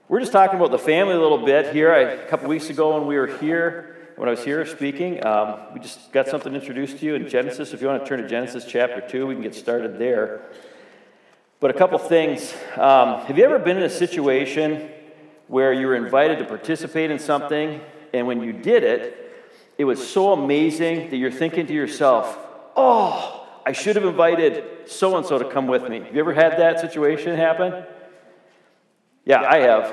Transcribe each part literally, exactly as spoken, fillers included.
We're just talking about the family a little bit here. I, a couple weeks ago when we were here, when I was here speaking, um, we just got something introduced to you in Genesis. If you want to turn to Genesis chapter two, we can get started there. But a couple things. Um, have you ever been in a situation where you were invited to participate in something, and when you did it, it was so amazing that you're thinking to yourself, oh, I should have invited so-and-so to come with me. Have you ever had that situation happen? Yeah, I have.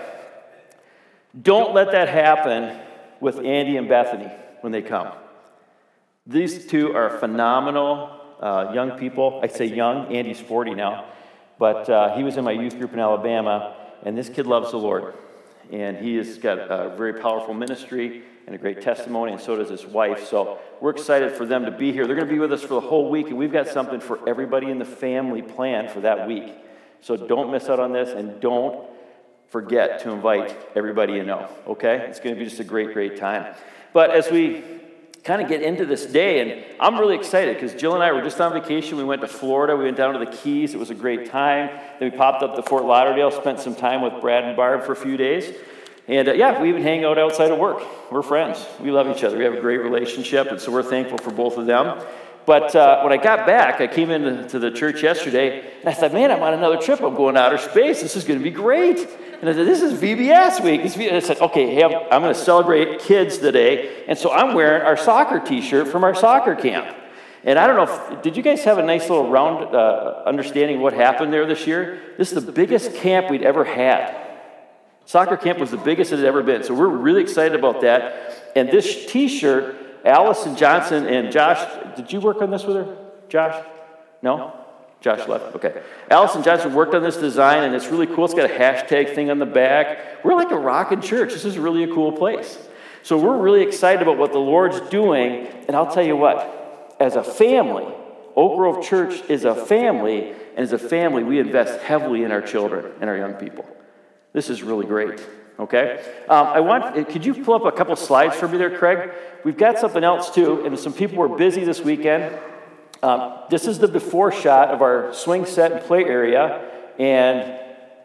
Don't let that happen with Andy and Bethany when they come. These two are phenomenal uh, young people. I say young, Andy's forty now, but uh, he was in my youth group in Alabama, and this kid loves the Lord. And he has got a very powerful ministry and a great testimony, and so does his wife. So we're excited for them to be here. They're going to be with us for the whole week, and we've got something for everybody in the family planned for that week. So don't miss out on this, and don't forget to invite everybody you know, okay? It's going to be just a great, great time. But as we kind of get into this day, and I'm really excited because Jill and I were just on vacation. We went to Florida. We went down to the Keys. It was a great time. Then we popped up to Fort Lauderdale, spent some time with Brad and Barb for a few days. And uh, yeah, we even hang out outside of work. We're friends. We love each other. We have a great relationship, and so we're thankful for both of them. But uh, when I got back, I came into to the church yesterday, and I thought, man, I'm on another trip. I'm going to outer space. This is going to be great. And I said, this is V B S week. And I said, okay, hey, I'm, I'm going to celebrate kids today. And so I'm wearing our soccer T-shirt from our soccer camp. And I don't know, if, did you guys have a nice little round uh, understanding of what happened there this year? This is the biggest camp we'd ever had. Soccer camp was the biggest it had ever been. So we're really excited about that. And this T-shirt, Allison Johnson and Josh, did you work on this with her, Josh? No? Josh left. Okay. Allison Johnson worked on this design, and it's really cool. It's got a hashtag thing on the back. We're like a rockin' church. This is really a cool place. So we're really excited about what the Lord's doing. And I'll tell you what, as a family, Oak Grove Church is a family, and as a family, we invest heavily in our children and our young people. This is really great. Okay? Um, I want, could you pull up a couple slides for me there, Craig? We've got something else, too, and some people were busy this weekend. Um, this is the before shot of our swing set and play area, and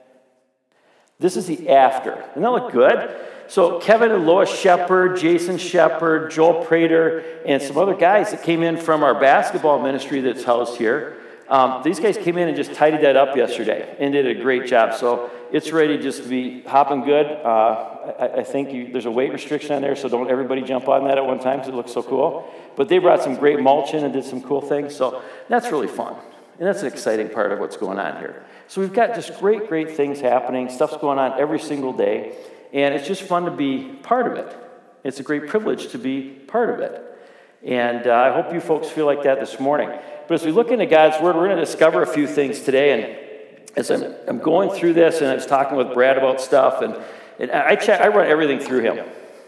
this is the after. Doesn't that look good? So Kevin and Lois Shepard, Jason Shepard, Joel Prater, and some other guys that came in from our basketball ministry that's housed here. Um, these guys came in and just tidied that up yesterday and did a great job. So it's ready just to be hopping good. Uh, I, I think you, there's a weight restriction on there, so don't everybody jump on that at one time because it looks so cool. But they brought some great mulch in and did some cool things. So that's really fun. And that's an exciting part of what's going on here. So we've got just great, great things happening. Stuff's going on every single day. And it's just fun to be part of it. It's a great privilege to be part of it. And uh, I hope you folks feel like that this morning. But as we look into God's Word, we're going to discover a few things today. And as I'm, I'm going through this, and I was talking with Brad about stuff, and, and I check, I run everything through him.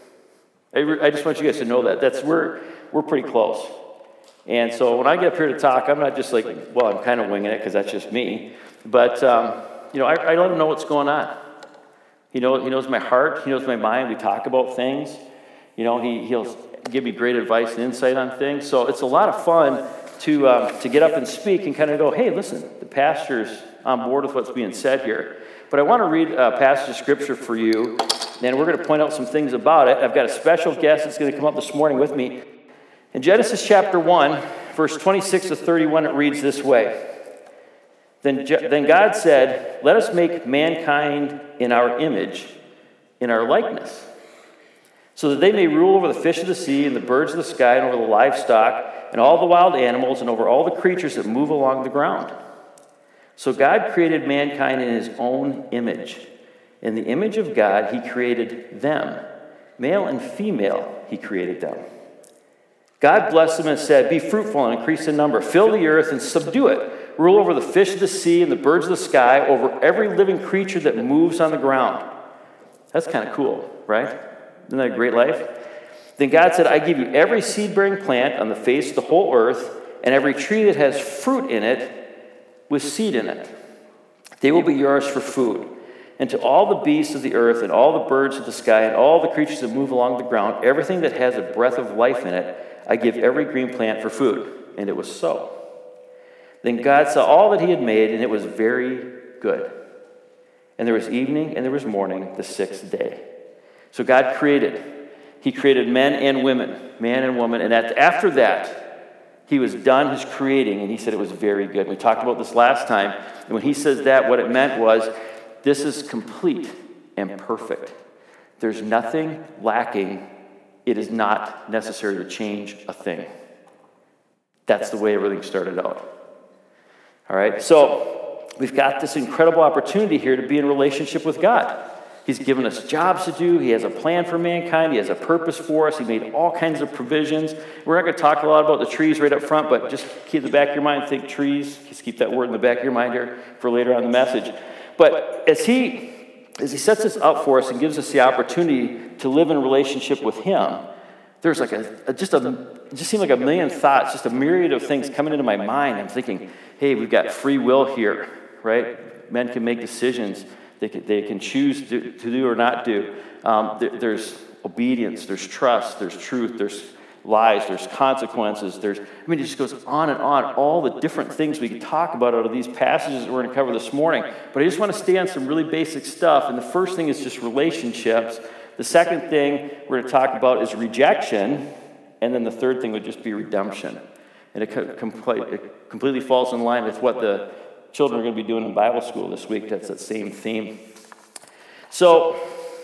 I, re, I just want you guys to know that. That's we're we're pretty close. And so when I get up here to talk, I'm not just like, well, I'm kind of winging it because that's just me. But um, you know, I, I let him know what's going on. He knows he knows my heart. He knows my mind. We talk about things. You know, he he'll give me great advice and insight on things. So it's a lot of fun to um, to get up and speak and kind of go, hey, listen, the pastor's on board with what's being said here. But I want to read a passage of Scripture for you, and we're going to point out some things about it. I've got a special guest that's going to come up this morning with me. In Genesis chapter one, verse twenty-six to thirty-one, it reads this way. Then, then God said, let us make mankind in our image, in our likeness, so that they may rule over the fish of the sea and the birds of the sky and over the livestock and all the wild animals and over all the creatures that move along the ground. So God created mankind in his own image. In the image of God, he created them. Male and female, he created them. God blessed them and said, be fruitful and increase in number. Fill the earth and subdue it. Rule over the fish of the sea and the birds of the sky, over every living creature that moves on the ground. That's kind of cool, right? Isn't that a great life? Then God said, I give you every seed-bearing plant on the face of the whole earth, and every tree that has fruit in it with seed in it. They will be yours for food. And to all the beasts of the earth, and all the birds of the sky, and all the creatures that move along the ground, everything that has a breath of life in it, I give every green plant for food. And it was so. Then God saw all that he had made, and it was very good. And there was evening and there was morning the sixth day. So God created. He created men and women, man and woman. And at, after that, he was done his creating, and he said it was very good. We talked about this last time. And when he says that, what it meant was, this is complete and perfect. There's nothing lacking. It is not necessary to change a thing. That's the way everything started out. All right, so we've got this incredible opportunity here to be in relationship with God. He's given us jobs to do. He has a plan for mankind. He has a purpose for us. He made all kinds of provisions. We're not going to talk a lot about the trees right up front, but just keep in the back of your mind, think trees. Just keep that word in the back of your mind here for later on in the message. But as he as he sets this up for us and gives us the opportunity to live in a relationship with him, there's like a, a just a it just seemed like a million thoughts, just a myriad of things coming into my mind. I'm thinking, hey, we've got free will here, right? Men can make decisions. They can, they can choose to, to do or not do. Um, there, there's obedience, there's trust, there's truth, there's lies, there's consequences. There's, I mean, it just goes on and on, all the different things we can talk about out of these passages that we're going to cover this morning. But I just want to stay on some really basic stuff. And the first thing is just relationships. The second thing we're going to talk about is rejection. And then the third thing would just be redemption. And it, compl- it completely falls in line with what the children are going to be doing in Bible school this week. That's that same theme. So,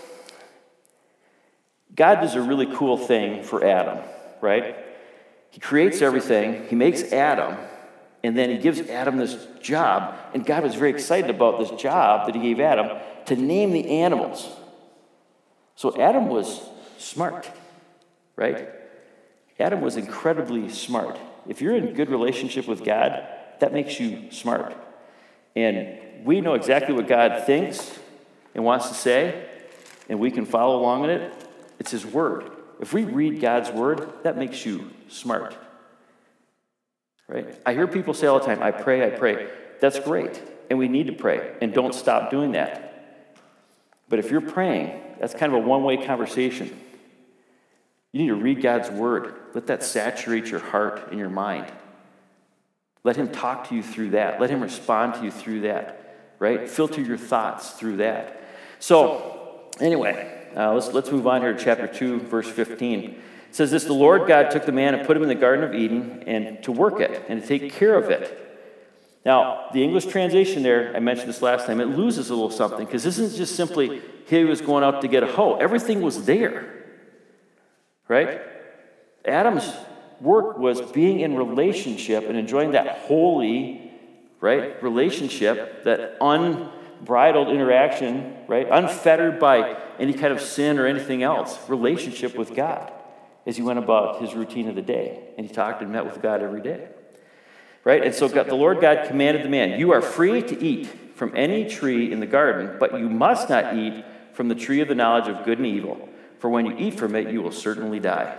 God does a really cool thing for Adam, right? He creates everything. He makes Adam. And then he gives Adam this job. And God was very excited about this job that he gave Adam to name the animals. So Adam was smart, right? Adam was incredibly smart. If you're in a good relationship with God, that makes you smart. And we know exactly what God thinks and wants to say, and we can follow along in it. It's his word. If we read God's word, that makes you smart. Right? I hear people say all the time, I pray, I pray. That's great. And we need to pray. And don't stop doing that. But if you're praying, that's kind of a one-way conversation. You need to read God's word. Let that saturate your heart and your mind. Let him talk to you through that. Let him respond to you through that. Right? Filter your thoughts through that. So, anyway, uh, let's, let's move on here to chapter two, verse fifteen. It says this, the Lord God took the man and put him in the Garden of Eden and to work it and to take care of it. Now, the English translation there, I mentioned this last time, it loses a little something because this isn't just simply he was going out to get a hoe. Everything was there. Right? Adam's work was being in relationship and enjoying that holy, right, relationship, that unbridled interaction, right, unfettered by any kind of sin or anything else, relationship with God as he went about his routine of the day. And he talked and met with God every day. Right? And so God, the Lord God commanded the man, you are free to eat from any tree in the garden, but you must not eat from the tree of the knowledge of good and evil. For when you eat from it, you will certainly die.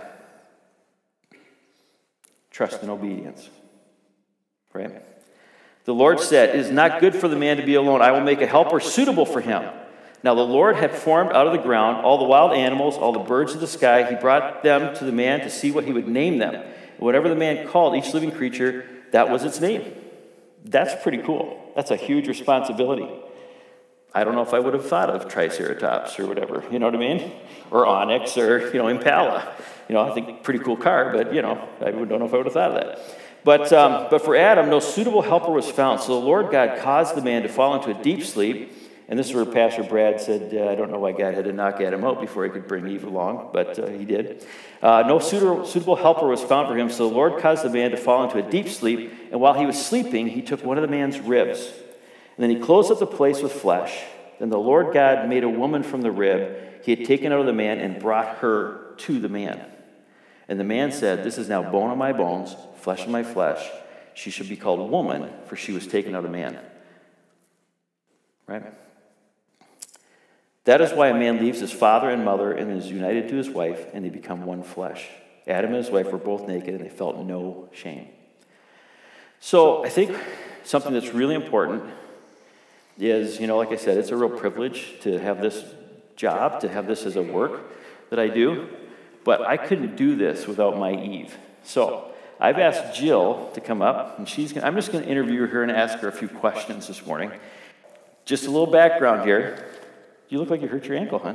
Trust and obedience. Right? The Lord said, it is not good for the man to be alone. I will make a helper suitable for him. Now the Lord had formed out of the ground all the wild animals, all the birds of the sky. He brought them to the man to see what he would name them. And whatever the man called each living creature, that was its name. That's pretty cool. That's a huge responsibility. I don't know if I would have thought of Triceratops or whatever, you know what I mean? Or Onyx or, you know, Impala. You know, I think pretty cool car, but, you know, I don't know if I would have thought of that. But, um, but for Adam, no suitable helper was found. So the Lord God caused the man to fall into a deep sleep. And this is where Pastor Brad said, uh, I don't know why God had to knock Adam out before he could bring Eve along, but uh, he did. Uh, no suitable, suitable helper was found for him. So the Lord caused the man to fall into a deep sleep. And while he was sleeping, he took one of the man's ribs. And then he closed up the place with flesh. Then the Lord God made a woman from the rib he had taken out of the man and brought her to the man. And the man said, this is now bone of my bones, flesh of my flesh. She should be called woman, for she was taken out of man. Right? That is why a man leaves his father and mother and is united to his wife, and they become one flesh. Adam and his wife were both naked, and they felt no shame. So I think something that's really important is, you know, like I said, it's a real privilege to have this job, to have this as a work that I do. But I couldn't do this without my Eve. So I've asked Jill to come up, and she's gonna, I'm just going to interview her and ask her a few questions this morning. just a little background here. You look like you hurt your ankle, huh?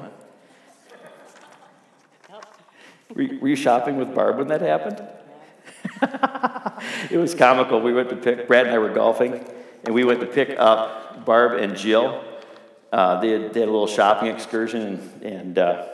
Were you, were you shopping with Barb when that happened? It was comical. We went to pick, Brad and I were golfing, and we went to pick up Barb and Jill. Uh, they, had, they had a little shopping excursion, and, and uh,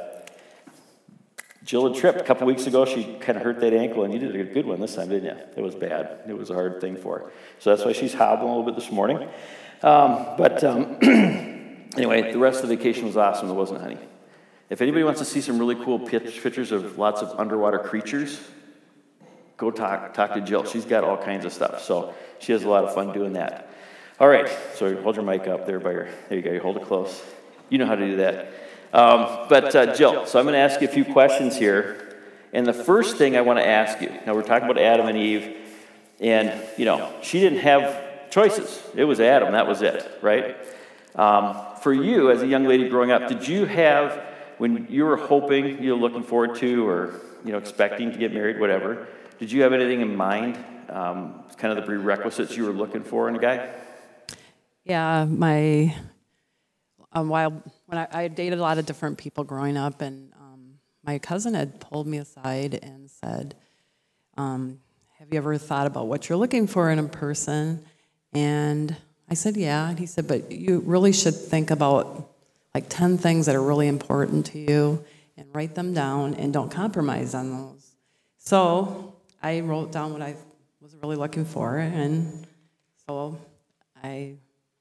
Jill had tripped a couple weeks ago. She kind of hurt that ankle, and you did a good one this time, didn't you? It was bad. It was a hard thing for her. So that's why she's hobbling a little bit this morning. Um, but um, anyway, the rest of the vacation was awesome. There wasn't any. If anybody wants to see some really cool pictures of lots of underwater creatures, go talk talk to Jill. She's got all kinds of stuff. So she has a lot of fun doing that. All right. So hold your mic up there by your, there you go. You hold it close. You know how to do that. Um, but uh, Jill, so I'm going to ask you a few questions here. And the first thing I want to ask you, now we're talking about Adam and Eve, and, you know, she didn't have choices. It was Adam. That was it, right? Um, for you, as a young lady growing up, did you have, when you were hoping, you were looking forward to, or, you know, expecting to get married, whatever, did you have anything in mind, um, kind of the prerequisites you were looking for in a guy? Yeah, my, um, while, when I, I dated a lot of different people growing up, and um, my cousin had pulled me aside and said, um, have you ever thought about what you're looking for in a person? And I said, yeah. And he said, but you really should think about like ten things that are really important to you and write them down and don't compromise on those. So I wrote down what I was really looking for, and so I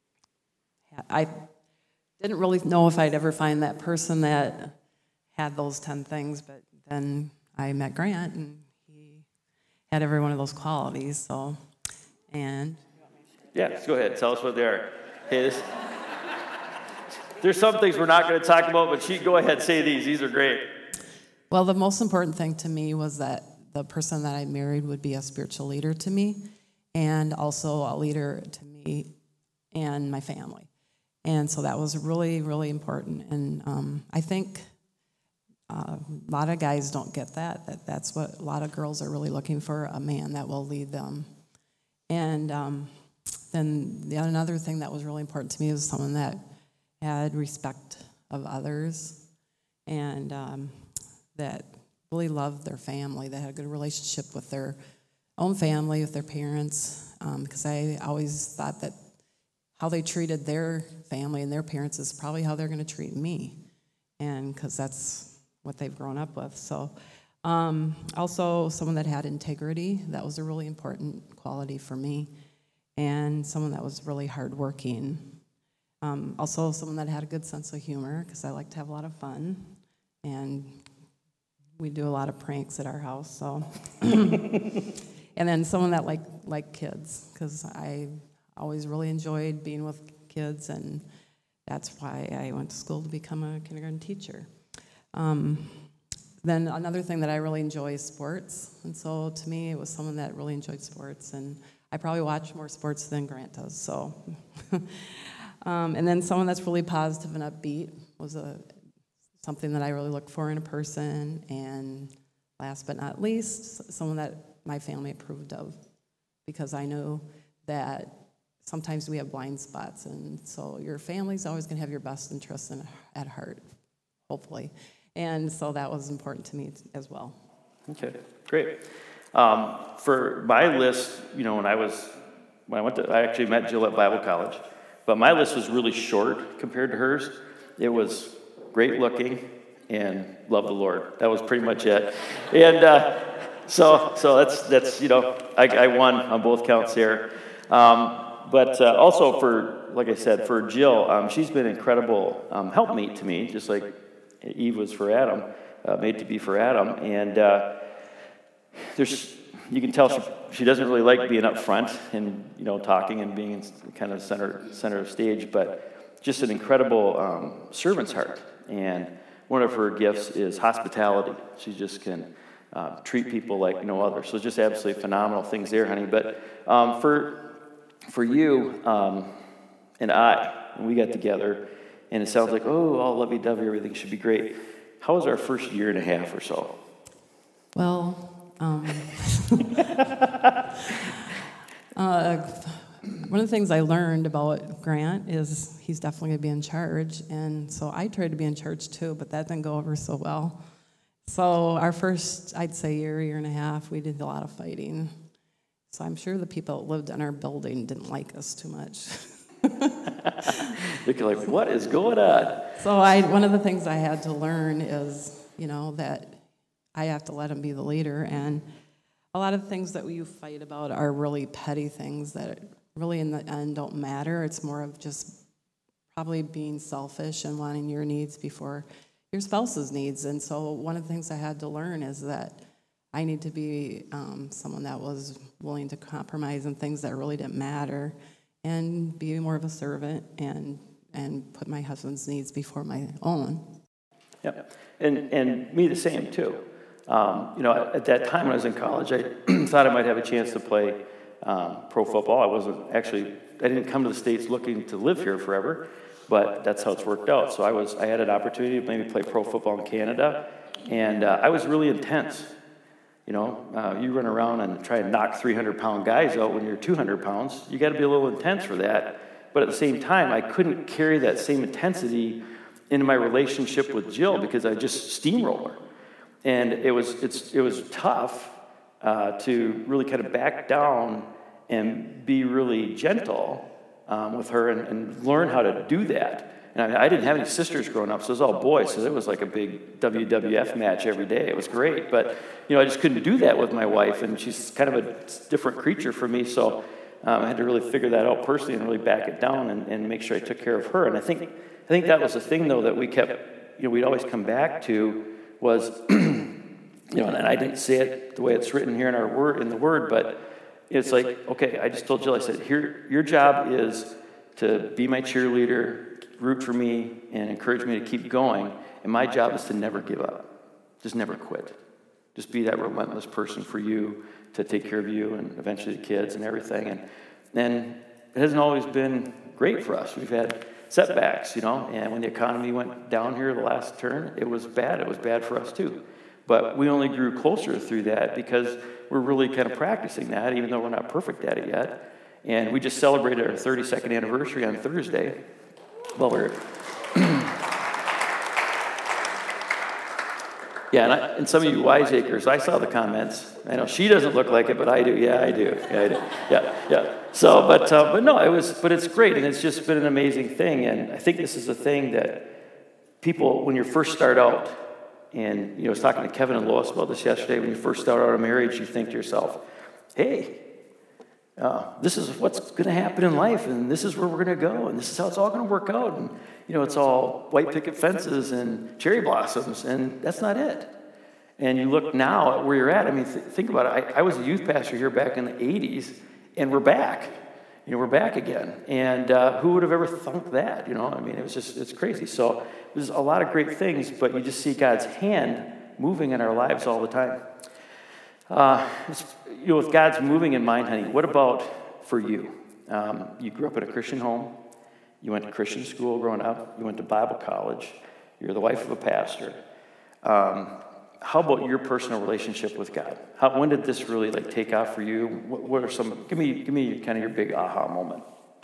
I didn't really know if I'd ever find that person that had those ten things, but then I met Grant, and he had every one of those qualities, so, and... Yeah, let's go ahead. Tell us what they are. Hey, this... There's some things we're not going to talk about, but she, go ahead, say these. These are great. Well, the most important thing to me was that the person that I married would be a spiritual leader to me, and also a leader to me and my family. And so that was really, really important. And um, I think uh, a lot of guys don't get that, that that's what a lot of girls are really looking for, a man that will lead them. And um, then the another thing that was really important to me was someone that had respect of others, and um, that really loved their family, that had a good relationship with their own family, with their parents, um, because I always thought that how they treated their family and their parents is probably how they're going to treat me, and because that's what they've grown up with. So um, also someone that had integrity, that was a really important quality for me, and someone that was really hardworking. Um, also someone that had a good sense of humor, because I like to have a lot of fun, and we do a lot of pranks at our house. So, and then someone that liked like kids, because I always really enjoyed being with kids, and that's why I went to school to become a kindergarten teacher. Um, then another thing that I really enjoy is sports, and so to me it was someone that really enjoyed sports, and I probably watch more sports than Grant does. So, um, and then someone that's really positive and upbeat was a something that I really look for in a person, and last but not least, someone that my family approved of, because I know that sometimes we have blind spots, and so your family's always going to have your best interests in, at heart, hopefully. And so that was important to me as well. Okay, great. Um, for my list, you know, when I was, when I went to, I actually met Jill at Bible college, but my list was really short compared to hers. It was great looking and love the Lord. That was pretty much it. And uh, so, so that's, that's you know, I, I won on both counts there. Um, But uh, also for, like I said, for Jill, um, she's been an incredible um, helpmeet to me, just like Eve was for Adam, uh, made to be for Adam. And uh, there's, you can tell she, she doesn't really like being up front and, you know, talking and being in kind of center center of stage, but just an incredible um, servant's heart. And one of her gifts is hospitality. She just can uh, treat people like no other. So just absolutely phenomenal things there, honey. But um, for For you um, and I, when we got together, and it sounds like, oh, all lovey-dovey, everything should be great. How was our first year and a half or so? Well, um, uh, one of the things I learned about Grant is he's definitely going to be in charge. And so I tried to be in charge too, but that didn't go over so well. So our first, I'd say, year, year and a half, we did a lot of fighting. So I'm sure the people that lived in our building didn't like us too much. You're like, what is going on? So I, one of the things I had to learn is, you know, that I have to let him be the leader. And a lot of things that you fight about are really petty things that really in the end don't matter. It's more of just probably being selfish and wanting your needs before your spouse's needs. And so one of the things I had to learn is that I need to be um, someone that was willing to compromise in things that really didn't matter and be more of a servant and and put my husband's needs before my own. Yep. And and me the same too. Um, you know, at that time when I was in college, I thought I might have a chance to play um, pro football. I wasn't actually, I didn't come to the States looking to live here forever, but that's how it's worked out. So I was, I had an opportunity to maybe play pro football in Canada, and uh, I was really intense. You know, uh, you run around and try and knock three hundred pound guys out when you're two hundred pounds. You got to be a little intense for that. But at the same time, I couldn't carry that same intensity into my relationship with Jill because I just steamroller. And it was it's it was tough uh, to really kind of back down and be really gentle um, with her and, and learn how to do that. And I, mean, I didn't have any sisters growing up, so it was all boys. So it was like a big W W F match every day. It was great, but you know I just couldn't do that with my wife, and she's kind of a different creature for me. So um, I had to really figure that out personally and really back it down and, and make sure I took care of her. And I think I think that was the thing though that we kept, you know, we'd always come back to. Was, you know, and I didn't say it the way it's written here in our word, in the word, but it's like, okay, I just told Jill, I said, here, your job is to be my cheerleader, root for me, and encourage me to keep going, and my job is to never give up, just never quit. Just be that relentless person for you, to take care of you, and eventually the kids and everything, and and it hasn't always been great for us. We've had setbacks, you know, and when the economy went down here the last turn, it was bad. It was bad for us too. But we only grew closer through that because we're really kind of practicing that, even though we're not perfect at it yet. And we just celebrated our thirty-second anniversary on Thursday. Well, we're... yeah, and, I, and some of you wiseacres, I saw the comments. I know she doesn't look like it, but I do. Yeah, I do. Yeah, I do. Yeah, yeah. So, but uh, but no, it was, but it's great, and it's just been an amazing thing. And I think this is a thing that people, when you first start out, and you know, I was talking to Kevin and Lois about this yesterday. When you first start out a marriage, you think to yourself, "Hey, uh, this is what's going to happen in life, and this is where we're going to go, and this is how it's all going to work out." And you know, it's all white picket fences and cherry blossoms, and that's not it. And you look now at where you're at. I mean, th- think about it. I, I was a youth pastor here back in the eighties. And we're back, you know, we're back again. And uh, who would have ever thunk that, you know? I mean, it was just, it's crazy. So there's a lot of great things, but you just see God's hand moving in our lives all the time. Uh, it's, you know, with God's moving in mind, honey, what about for you? Um, you grew up in a Christian home. You went to Christian school growing up. You went to Bible college. You're the wife of a pastor. Um, How about your personal relationship with God? How, when did this really like take off for you? What, what are some? Give me, give me kind of your big aha moment.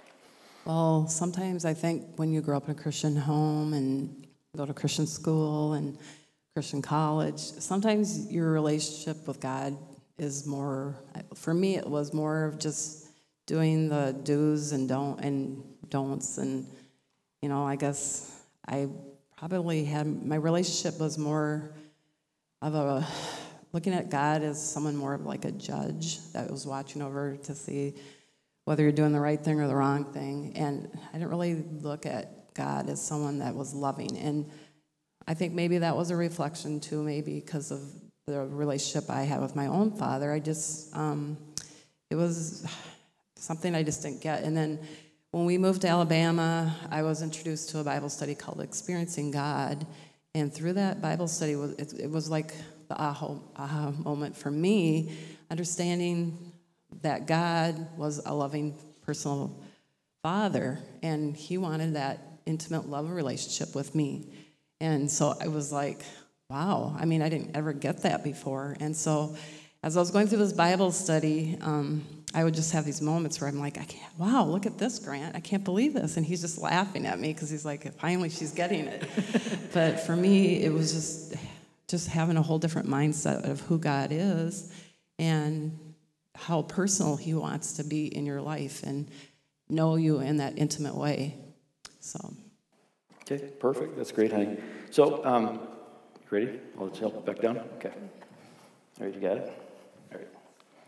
Well, sometimes I think when you grow up in a Christian home and go to Christian school and Christian college, sometimes your relationship with God is more. For me, it was more of just doing the do's and don't and don'ts, and you know, I guess I probably had my relationship was more of a looking at God as someone more of like a judge that was watching over to see whether you're doing the right thing or the wrong thing. And I didn't really look at God as someone that was loving. And I think maybe that was a reflection too, maybe because of the relationship I had with my own father. I just, um, it was something I just didn't get. And then when we moved to Alabama, I was introduced to a Bible study called Experiencing God. And through that Bible study, it, it was like the aha, aha moment for me, understanding that God was a loving, personal Father, and He wanted that intimate love relationship with me. And so I was like, wow, I mean, I didn't ever get that before. And so as I was going through this Bible study, um, I would just have these moments where I'm like, I can't, wow, look at this, Grant. I can't believe this. And he's just laughing at me because he's like, finally she's getting it. But for me, it was just, just having a whole different mindset of who God is and how personal he wants to be in your life and know you in that intimate way. So. Okay, perfect. That's great, honey. So, um, ready? I'll just help it back down. Okay. All right, you got it? All right.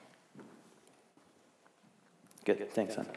Good. Thanks, hon.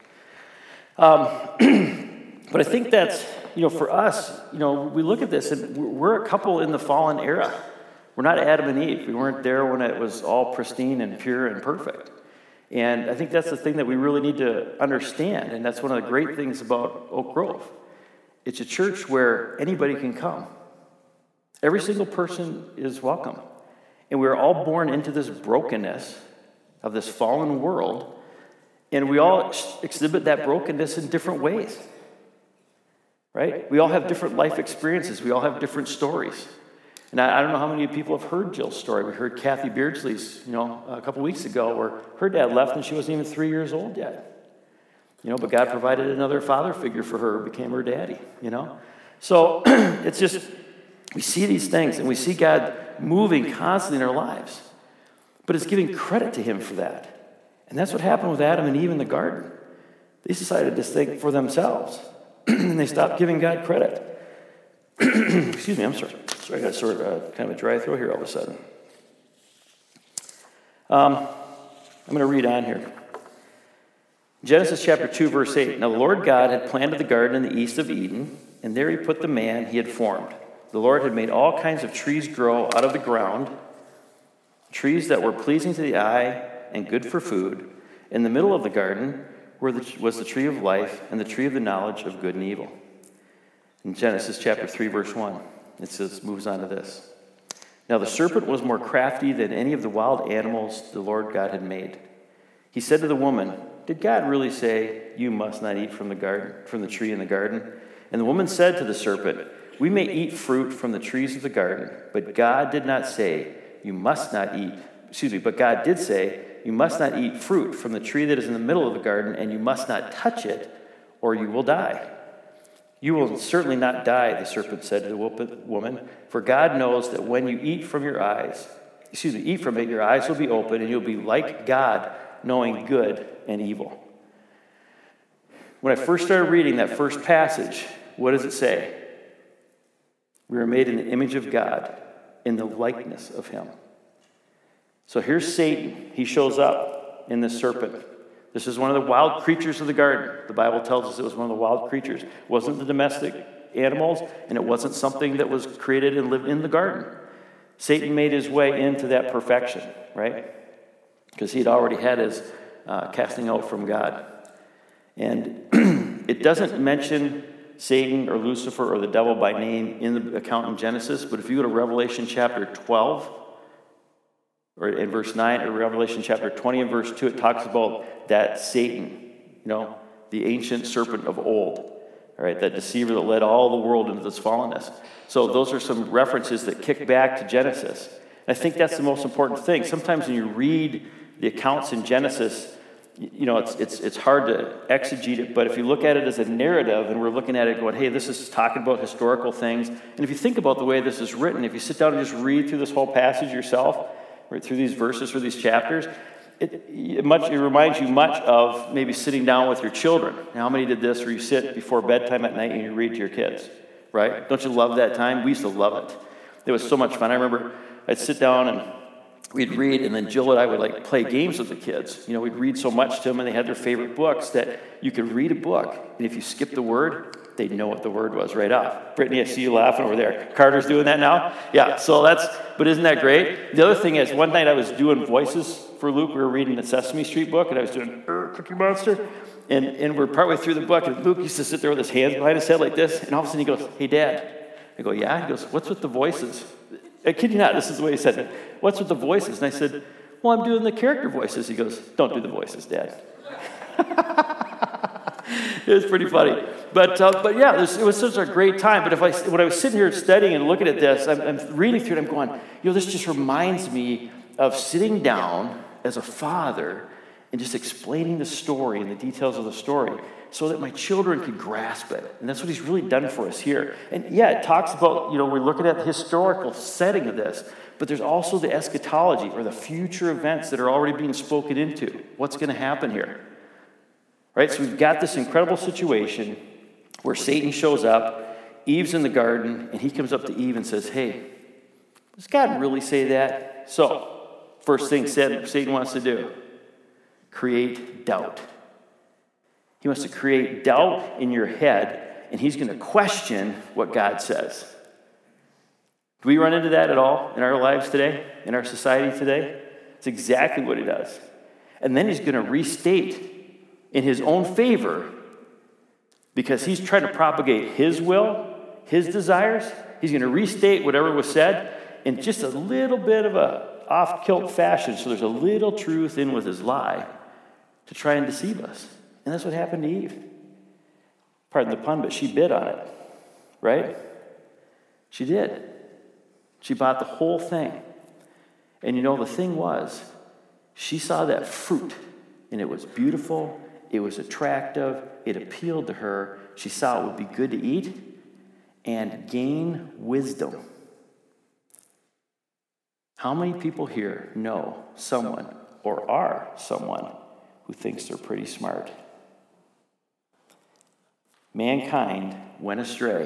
Um, but I think that's, you know, for us, you know, we look at this and we're a couple in the fallen era. We're not Adam and Eve. We weren't there when it was all pristine and pure and perfect. And I think that's the thing that we really need to understand. And that's one of the great things about Oak Grove. It's a church where anybody can come. Every single person is welcome. And we're all born into this brokenness of this fallen world. And we all exhibit that brokenness in different ways. Right? We all have different life experiences. We all have different stories. And I, I don't know how many people have heard Jill's story. We heard Kathy Beardsley's, you know, a couple weeks ago where her dad left and she wasn't even three years old yet. You know, but God provided another father figure for her who became her daddy, you know. So it's just, we see these things and we see God moving constantly in our lives. But it's giving credit to him for that. And that's what happened with Adam and Eve in the garden. They decided to think for themselves. And they stopped giving God credit. Excuse me, I'm sorry. Sorry, I got sort of a, kind of a dry throat here all of a sudden. Um, I'm going to read on here. Genesis chapter two, verse eight. Now the Lord God had planted the garden in the east of Eden, and there he put the man he had formed. The Lord had made all kinds of trees grow out of the ground, trees that were pleasing to the eye and good for food. In the middle of the garden were the, was the tree of life and the tree of the knowledge of good and evil. In Genesis chapter three, verse one, it says, moves on to this. Now the serpent was more crafty than any of the wild animals the Lord God had made. He said to the woman, did God really say, you must not eat from the garden, from the tree in the garden? And the woman said to the serpent, we may eat fruit from the trees of the garden, but God did not say, you must not eat. Excuse me, but God did say, you must not eat fruit from the tree that is in the middle of the garden, and you must not touch it, or you will die. You will certainly not die, the serpent said to the woman, for God knows that when you eat from your eyes, excuse me, eat from it, your eyes will be open, and you'll be like God, knowing good and evil. When I first started reading that first passage, what does it say? We were made in the image of God, in the likeness of him. So here's Satan. He shows up in this serpent. This is one of the wild creatures of the garden. The Bible tells us it was one of the wild creatures. It wasn't the domestic animals, and it wasn't something that was created and lived in the garden. Satan made his way into that perfection, right? Because he had already had his uh, casting out from God. And it doesn't mention Satan or Lucifer or the devil by name in the account in Genesis, but if you go to Revelation chapter twelve, or in verse nine, or Revelation chapter twenty and verse two, it talks about that Satan, you know, the ancient serpent of old, all right, that deceiver that led all the world into this fallenness. So those are some references that kick back to Genesis. And I think that's the most important thing. Sometimes when you read the accounts in Genesis, you know, it's it's it's hard to exegete it, but if you look at it as a narrative and we're looking at it going, hey, this is talking about historical things, and if you think about the way this is written, if you sit down and just read through this whole passage yourself, right through these verses or these chapters, it, it, much, it reminds you much of maybe sitting down with your children. Now, how many did this where you sit before bedtime at night and you read to your kids, right? Don't you love that time? We used to love it. It was so much fun. I remember I'd sit down and we'd read, and then Jill and I would like play games with the kids. You know, we'd read so much to them, and they had their favorite books that you could read a book, and if you skipped the word, they'd know what the word was right off. Brittany, I see you laughing over there. Carter's doing that now? Yeah, so that's, but isn't that great? The other thing is, one night I was doing voices for Luke. We were reading the Sesame Street book, and I was doing Cookie Monster, and, and we're partway through the book, and Luke used to sit there with his hands behind his head like this, and all of a sudden he goes, hey, Dad. I go, yeah? He goes, what's with the voices? I kid you not, this is the way he said it. What's with the voices? And I said, well, I'm doing the character voices. He goes, don't do the voices, Dad. It was pretty funny. But uh, but yeah, this, it was such a great time. But if I, when I was sitting here studying and looking at this, I'm, I'm reading through it, I'm going, you know, this just reminds me of sitting down as a father and just explaining the story and the details of the story so that my children could grasp it. And that's what he's really done for us here. And yeah, it talks about, you know, we're looking at the historical setting of this, but there's also the eschatology, or the future events that are already being spoken into. What's going to happen here? Right? So we've got this incredible situation where Satan shows up, Eve's in the garden, and he comes up to Eve and says, hey, does God really say that? So, first thing Satan wants to do, create doubt. He wants to create doubt in your head, and he's going to question what God says. Do we run into that at all in our lives today, in our society today? It's exactly what he does. And then he's going to restate in his own favor, because he's trying to propagate his will, his desires. He's going to restate whatever was said in just a little bit of a off-kilt fashion, so there's a little truth in with his lie to try and deceive us. And that's what happened to Eve. Pardon the pun, but she bid on it, right? She did. She bought the whole thing. And you know, the thing was, she saw that fruit, and it was beautiful, it was attractive, it appealed to her. She saw it would be good to eat and gain wisdom. How many people here know someone or are someone who thinks they're pretty smart? Mankind went astray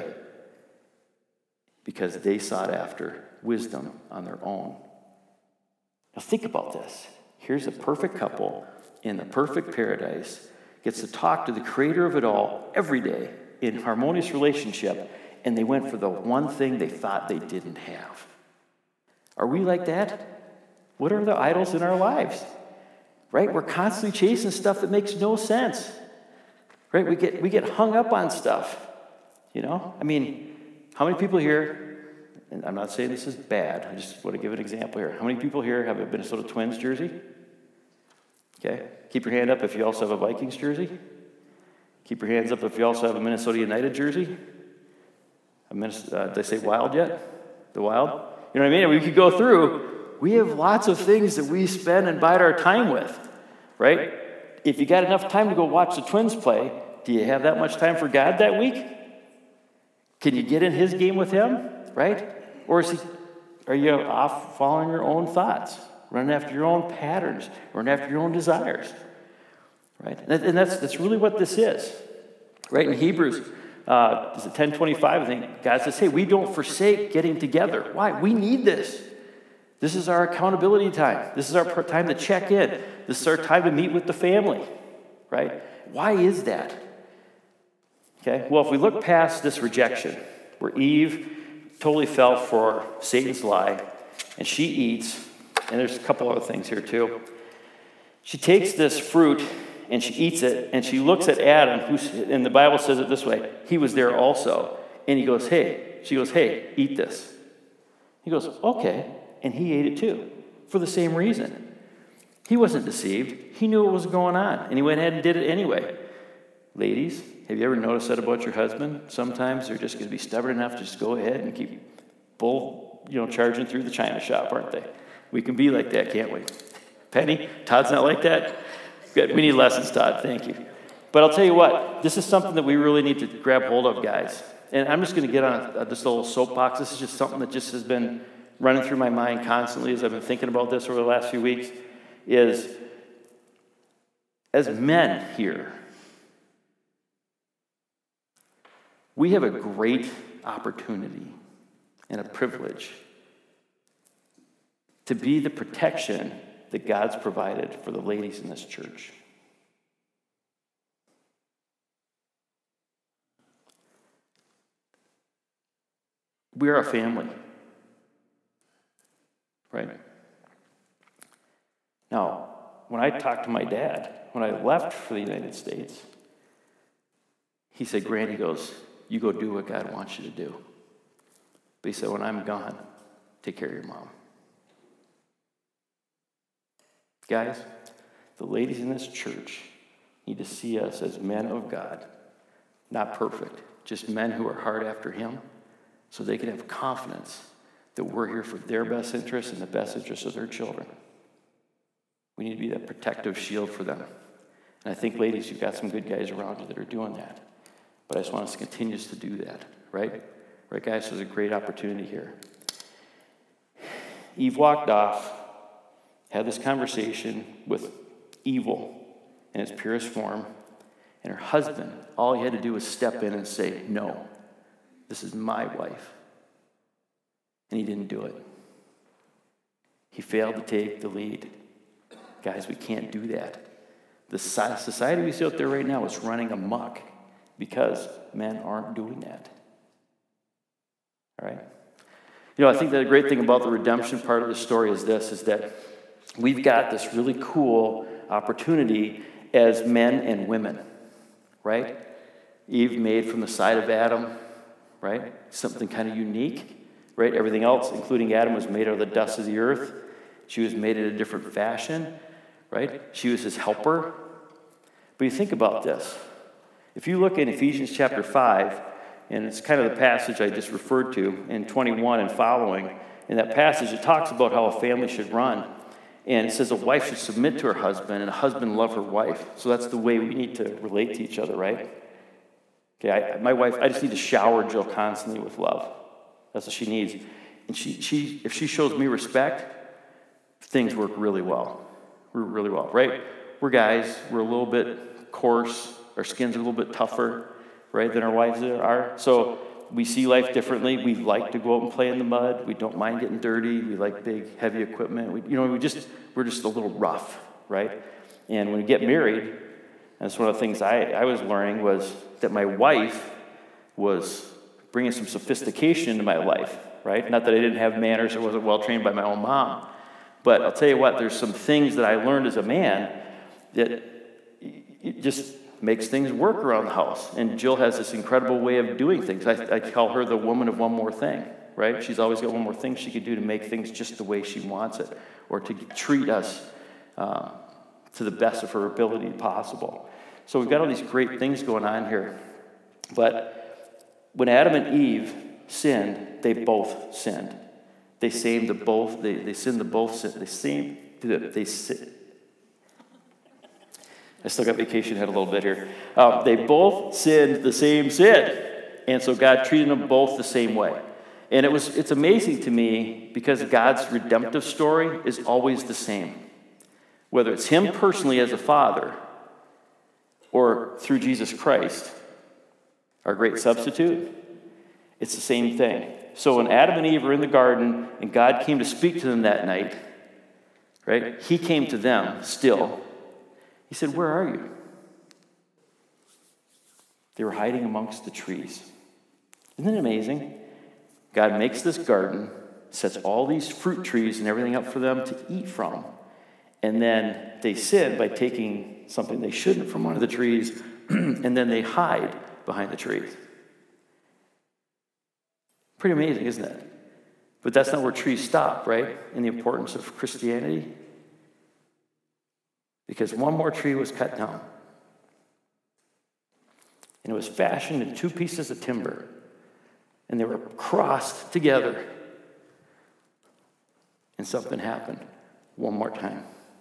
because they sought after wisdom on their own. Now think about this. Here's a perfect couple in the perfect paradise, gets to talk to the creator of it all every day in harmonious relationship, and they went for the one thing they thought they didn't have. Are we like that? What are the idols in our lives? Right? We're constantly chasing stuff that makes no sense. Right? We get we get hung up on stuff. You know? I mean, how many people here, and I'm not saying this is bad, I just want to give an example here. How many people here have a Minnesota Twins jersey? Okay. Keep your hand up if you also have a Vikings jersey. Keep your hands up if you also have a Minnesota United jersey. A Minnesota, uh, did I say Wild yet? The Wild? You know what I mean? We could go through. We have lots of things that we spend and bide our time with, right? If you got enough time to go watch the Twins play, do you have that much time for God that week? Can you get in his game with him, right? Or is he, are you off following your own thoughts, running after your own patterns, running after your own desires, right? And that's that's really what this is, right? In Hebrews, uh, is it ten twenty-five? I think God says, "Hey, we don't forsake getting together. Why? We need this. This is our accountability time. This is our time to check in. This is our time to meet with the family, right? Why is that? Okay. Well, if we look past this rejection, where Eve totally fell for Satan's lie, and she eats, and there's a couple other things here too. She takes this fruit and she eats it, and she looks at Adam, who's, and the Bible says it this way, he was there also, and he goes, hey, she goes, hey, eat this. He goes, okay, and he ate it too, for the same reason. He wasn't deceived. He knew what was going on, and he went ahead and did it anyway. Ladies, have you ever noticed that about your husband? Sometimes they're just going to be stubborn enough to just go ahead and keep bull, you know, charging through the china shop, aren't they? We can be like that, can't we? Penny, Todd's not like that? Good. We need lessons, Todd. Thank you. But I'll tell you what, this is something that we really need to grab hold of, guys. And I'm just going to get on a, this little soapbox. This is just something that just has been running through my mind constantly as I've been thinking about this over the last few weeks, is as men here, we have a great opportunity and a privilege to be the protection that God's provided for the ladies in this church. We are a family, right? Now, when I talked to my dad, when I left for the United States, he said, Grant, he goes, you go do what God wants you to do. But he said, when I'm gone, take care of your mom. Guys, the ladies in this church need to see us as men of God, not perfect, just men who are hard after him, so they can have confidence that we're here for their best interests and the best interests of their children. We need to be that protective shield for them. And I think, ladies, you've got some good guys around you that are doing that. But I just want us to continue to do that, right? Right, guys? There's a great opportunity here. Eve walked off, had this conversation with evil in its purest form, and her husband, all he had to do was step in and say, no, this is my wife. And he didn't do it. He failed to take the lead. Guys, we can't do that. The society we see out there right now is running amok because men aren't doing that. All right? You know, I think that a great thing about the redemption part of the story is this, is that we've got this really cool opportunity as men and women, right? Eve made from the side of Adam, right? Something kind of unique, right? Everything else, including Adam, was made out of the dust of the earth. She was made in a different fashion, right? She was his helper. But you think about this. If you look in Ephesians chapter five, and it's kind of the passage I just referred to in twenty-one and following, in that passage it talks about how a family should run. And it says a wife should submit to her husband and a husband love her wife. So that's the way we need to relate to each other, right? Okay, I, my wife, I just need to shower Jill constantly with love. That's what she needs. And she, she, if she shows me respect, things work really well. Really well, right? We're guys. We're a little bit coarse. Our skin's a little bit tougher, right, than our wives are. So we see life differently. We like to go out and play in the mud. We don't mind getting dirty. We like big, heavy equipment. We, you know, we just we're just a little rough, right? And when we get married, that's one of the things I, I was learning was that my wife was bringing some sophistication into my life, right? Not that I didn't have manners or wasn't well trained by my own mom, but I'll tell you what, there's some things that I learned as a man that it just makes things work around the house. And Jill has this incredible way of doing things. I, I call her the woman of one more thing, right? She's always got one more thing she could do to make things just the way she wants it, or to treat us uh, to the best of her ability possible. So we've got all these great things going on here. But when Adam and Eve sinned, they both sinned. They sinned the both. They, they sinned the both. Sin, they sinned. They sinned. I still got vacation head a little bit here. Um, they both sinned the same sin, and so God treated them both the same way. And it was it's amazing to me because God's redemptive story is always the same, whether it's Him personally as a father or through Jesus Christ, our great substitute. It's the same thing. So when Adam and Eve were in the garden and God came to speak to them that night, right? He came to them still. He said, "Where are you?" They were hiding amongst the trees. Isn't it amazing? God makes this garden, sets all these fruit trees and everything up for them to eat from. And then they sin by taking something they shouldn't from one of the trees, and then they hide behind the trees. Pretty amazing, isn't it? But that's not where trees stop, right? In the importance of Christianity. Because one more tree was cut down. And it was fashioned in two pieces of timber. And they were crossed together. And something happened one more time.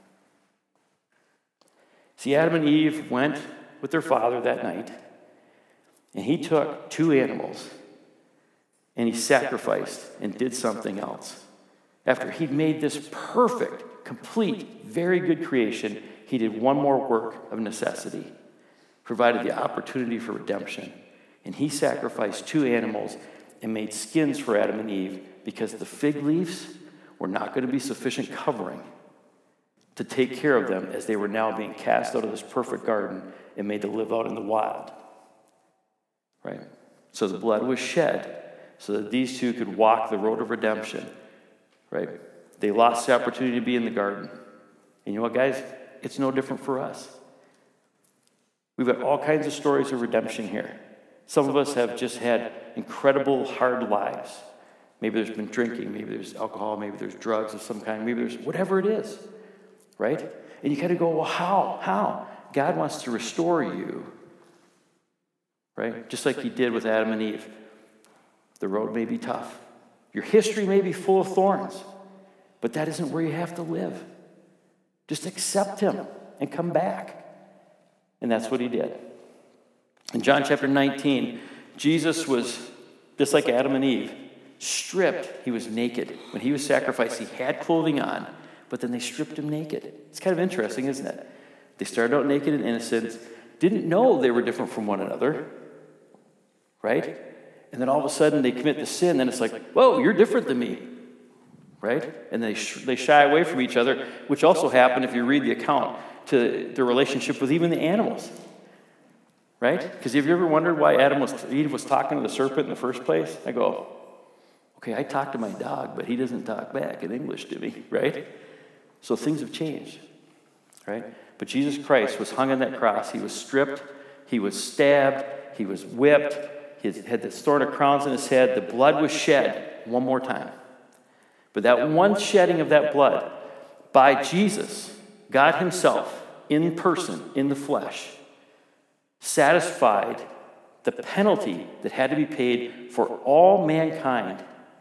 See, Adam and Eve went with their father that night. And he took two animals. And he sacrificed and did something else. After he'd made this perfect, complete, very good creation, he did one more work of necessity, provided the opportunity for redemption. And he sacrificed two animals and made skins for Adam and Eve because the fig leaves were not going to be sufficient covering to take care of them as they were now being cast out of this perfect garden and made to live out in the wild. Right? So the blood was shed so that these two could walk the road of redemption. Right? They lost the opportunity to be in the garden. And you know what, guys? It's no different for us. We've got all kinds of stories of redemption here. Some of us have just had incredible hard lives. Maybe there's been drinking, maybe there's alcohol, maybe there's drugs of some kind, maybe there's whatever it is, right? And you kind of go, well, how? How? God wants to restore you, right? Just like he did with Adam and Eve. The road may be tough. Your history may be full of thorns, but that isn't where you have to live. Just accept him and come back. And that's what he did. In John chapter nineteen, Jesus was just like Adam and Eve, stripped. He was naked. When he was sacrificed, he had clothing on, but then they stripped him naked. It's kind of interesting, isn't it? They started out naked and innocent, didn't know they were different from one another, right? And then all of a sudden they commit the sin, then it's like, whoa, you're different than me, right? And they sh- they shy away from each other, which also happened, if you read the account, to their relationship with even the animals, right? Because have you ever wondered why Adam was Eve was talking to the serpent in the first place? I go, okay, I talk to my dog, but he doesn't talk back in English to me, right? So things have changed, right? But Jesus Christ was hung on that cross. He was stripped. He was stabbed. He was whipped. He had the thorn of crowns in his head. The blood was shed one more time. But that one shedding of that blood by Jesus, God himself, in person, in the flesh, satisfied the penalty that had to be paid for all mankind,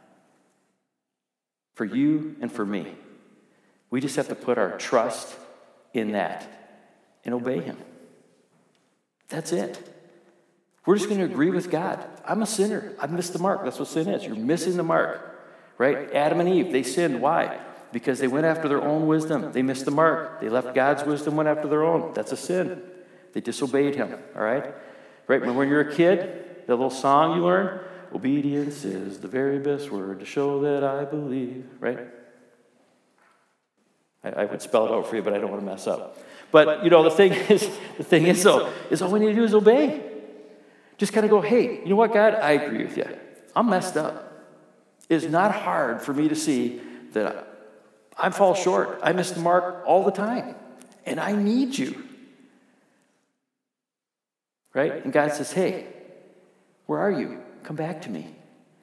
for you and for me. We just have to put our trust in that and obey him. That's it. We're just going to agree with God. I'm a sinner. I've missed the mark. That's what sin is. You're missing the mark, right? Adam and Eve, they sinned. Why? Because they went after their own wisdom. They missed the mark. They left God's wisdom, went after their own. That's a sin. They disobeyed him, all right? Right, when you're a kid, that little song you learn, obedience is the very best word to show that I believe, right? I, I would spell it out for you, but I don't want to mess up. But, you know, the thing is, the thing is, though, is all we need to do is obey. Just kind of go, hey, you know what, God? I agree with you. I'm messed up. It's not hard for me to see that I, I fall short. I miss the mark all the time. And I need you. Right? And God says, hey, where are you? Come back to me.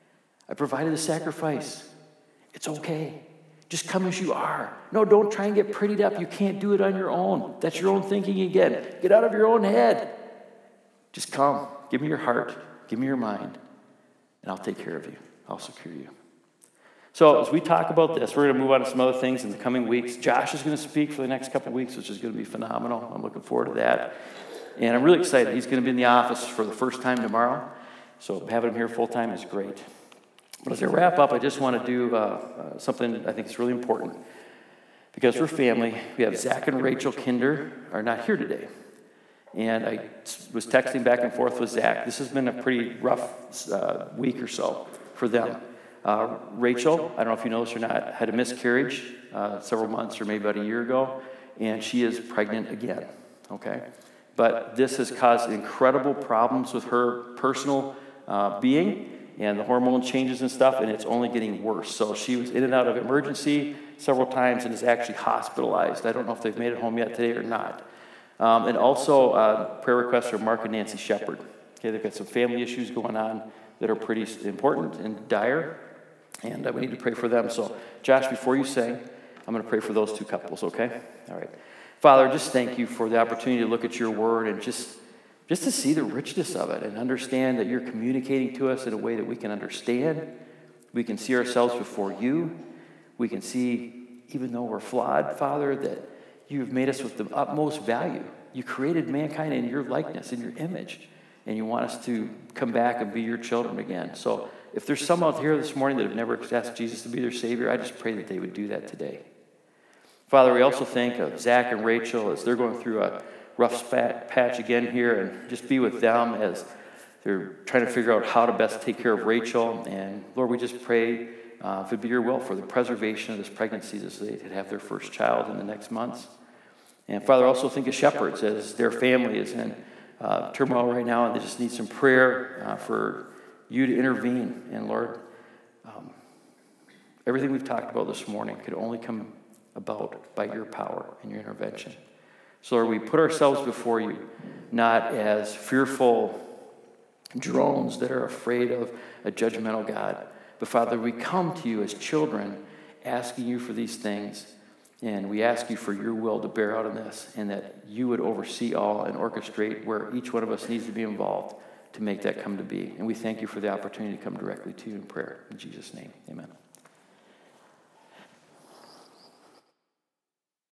I provided a sacrifice. It's okay. Just come as you are. No, don't try and get prettied up. You can't do it on your own. That's your own thinking again. Get out of your own head. Just come. Give me your heart. Give me your mind. And I'll take care of you. I'll secure you. So as we talk about this, we're going to move on to some other things in the coming weeks. Josh is going to speak for the next couple of weeks, which is going to be phenomenal. I'm looking forward to that. And I'm really excited. He's going to be in the office for the first time tomorrow. So having him here full time is great. But as I wrap up, I just want to do uh, uh, something I think is really important. Because we're family. We have Zach and Rachel Kinder are not here today. And I was texting back and forth with Zach. This has been a pretty rough uh, week or so for them. Uh, Rachel, I don't know if you know this or not, had a miscarriage uh, several months or maybe about a year ago. And she is pregnant again. Okay? But this has caused incredible problems with her personal uh, being and the hormone changes and stuff, and it's only getting worse. So she was in and out of emergency several times and is actually hospitalized. I don't know if they've made it home yet today or not. Um, and also uh, prayer requests from Mark and Nancy Shepard. Okay, they've got some family issues going on that are pretty important and dire, and uh, we need to pray for them. So, Josh, before you sing, I'm going to pray for those two couples, okay? All right. Father, just thank you for the opportunity to look at your word and just, just to see the richness of it and understand that you're communicating to us in a way that we can understand. We can see ourselves before you. We can see, even though we're flawed, Father, that you've made us with the utmost value. You created mankind in your likeness, in your image, and you want us to come back and be your children again. So if there's some out here this morning that have never asked Jesus to be their Savior, I just pray that they would do that today. Father, we also think of Zach and Rachel as they're going through a rough spat, patch again here, and just be with them as they're trying to figure out how to best take care of Rachel. And Lord, we just pray uh, if it'd be your will for the preservation of this pregnancy as they could have their first child in the next months. And Father, also think of shepherds as their family is in uh, turmoil right now, and they just need some prayer uh, for you to intervene. And Lord, um, everything we've talked about this morning could only come about by your power and your intervention. So Lord, we put ourselves before you, not as fearful drones that are afraid of a judgmental God, but Father, we come to you as children asking you for these things, and we ask you for your will to bear out in this, and that you would oversee all and orchestrate where each one of us needs to be involved to make that come to be. And we thank you for the opportunity to come directly to you in prayer. In Jesus' name, amen.